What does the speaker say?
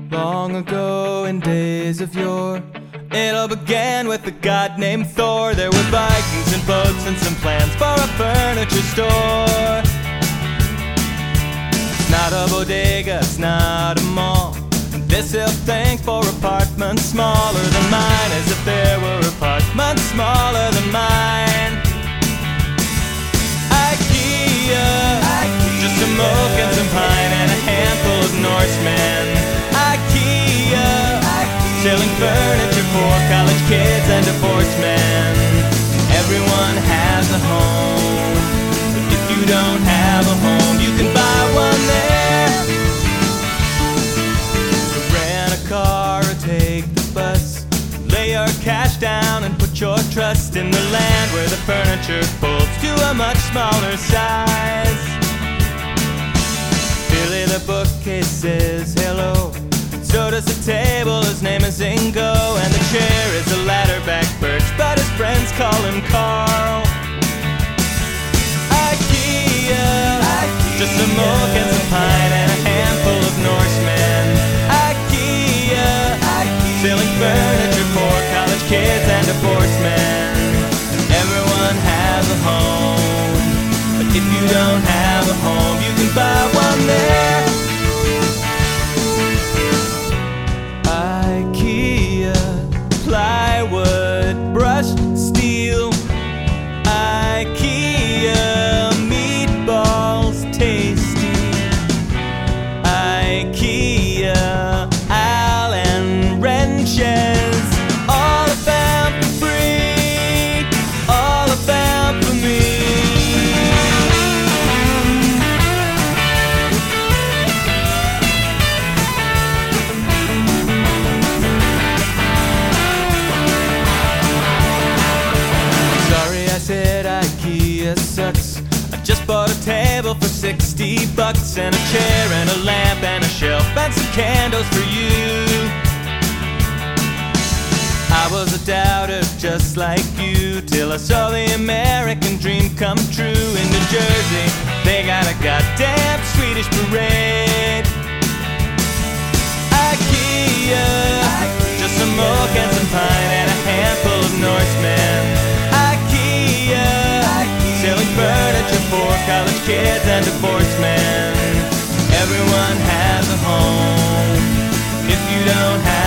Long ago in days of yore, it all began with a god named Thor. There were Vikings and boats and some plans for a furniture store. It's not a bodega, it's not a mall. This hill thinks for apartments smaller than mine, as if there were apartments smaller than mine. IKEA, just some oak and some pine and a handful of Norsemen. IKEA, selling furniture for college kids and divorced men. Everyone has a home, but if you don't have a home, you can buy one there. So rent a car or take the bus, lay your cash down and put your trust in the land where the furniture folds to a much smaller size. Billy the bookcase says hello, so does the table, his name is Ingo. And the chair is a ladder-back birch, but his friends call him Carl. IKEA, just some oak and some pine and a handful of Norsemen. IKEA, selling furniture for college kids and divorced men. Everyone has a home, but if you don't have a home, you can buy one there. IKEA, plywood, brushed steel. IKEA, meatballs tasty. IKEA, Allen wrenches, all about for free, all about for me. Sorry I said IKEA sucks. I just bought a table for $60 and a chair and a lamp and a shelf and some candles for you. I was a doubter just like you, till I saw the American dream come true. In New Jersey, they got a goddamn Swedish parade. IKEA, just some oak and some pine and a handful of Norsemen. IKEA, selling furniture for college kids and divorced men. Everyone has a home, if you don't have